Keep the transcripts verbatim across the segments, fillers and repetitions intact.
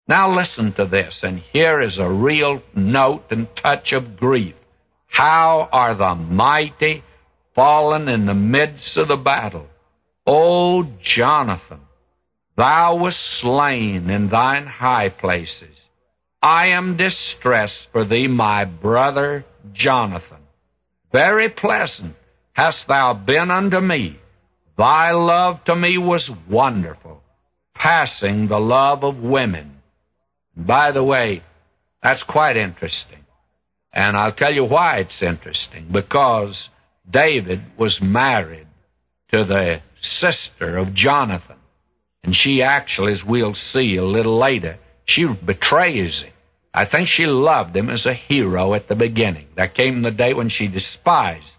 Now listen to this, and here is a real note and touch of grief. How are the mighty fallen in the midst of the battle? O Jonathan, thou wast slain in thine high places. I am distressed for thee, my brother Jonathan. Very pleasant hast thou been unto me. Thy love to me was wonderful, passing the love of women. By the way, that's quite interesting. And I'll tell you why it's interesting. Because David was married to the sister of Jonathan. And she actually, as we'll see a little later, she betrays him. I think she loved him as a hero at the beginning. There came the day when she despised him.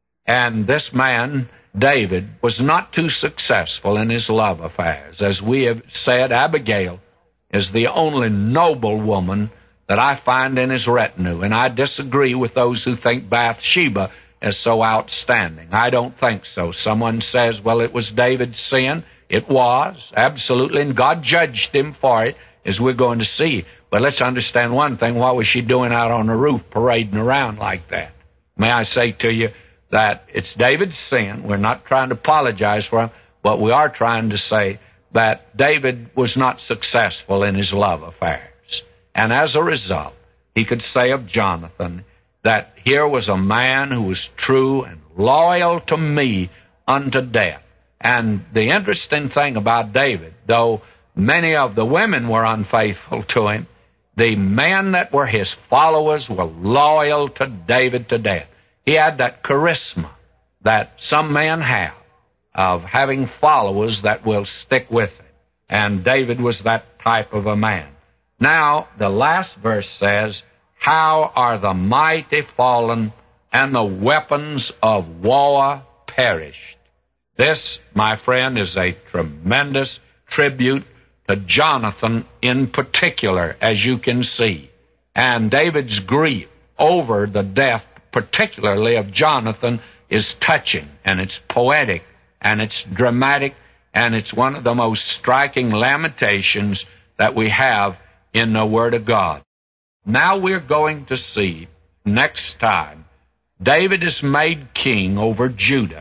And this man, David, was not too successful in his love affairs. As we have said, Abigail is the only noble woman that I find in his retinue, and I disagree with those who think Bathsheba is so outstanding. I don't think so. Someone says, well, it was David's sin. It was, absolutely, and God judged him for it, as we're going to see. But let's understand one thing. What was she doing out on the roof parading around like that? May I say to you that it's David's sin. We're not trying to apologize for him, but we are trying to say that David was not successful in his love affairs. And as a result, he could say of Jonathan that here was a man who was true and loyal to me unto death. And the interesting thing about David, though many of the women were unfaithful to him, the men that were his followers were loyal to David to death. He had that charisma that some men have of having followers that will stick with him. And David was that type of a man. Now, the last verse says, how are the mighty fallen and the weapons of war perished? This, my friend, is a tremendous tribute to Jonathan in particular, as you can see. And David's grief over the death, particularly of Jonathan, is touching, and it's poetic, and it's dramatic, and it's one of the most striking lamentations that we have in the Word of God. Now we're going to see, next time, David is made king over Judah.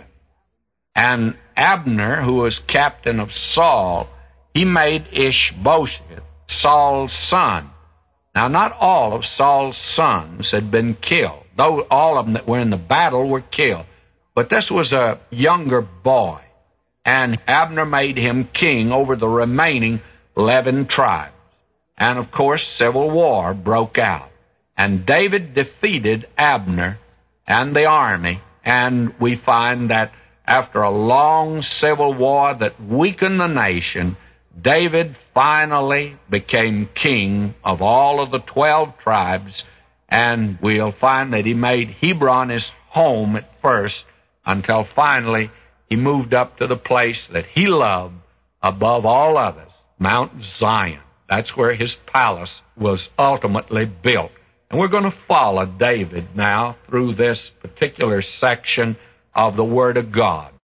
And Abner, who was captain of Saul, he made Ishbosheth Saul's son. Now, not all of Saul's sons had been killed, though all of them that were in the battle were killed. But this was a younger boy, and Abner made him king over the remaining eleven tribes. And, of course, civil war broke out. And David defeated Abner and the army, and we find that after a long civil war that weakened the nation, David finally became king of all of the twelve tribes, and we'll find that he made Hebron his home at first until finally he moved up to the place that he loved above all others, Mount Zion. That's where his palace was ultimately built. And we're going to follow David now through this particular section of the Word of God.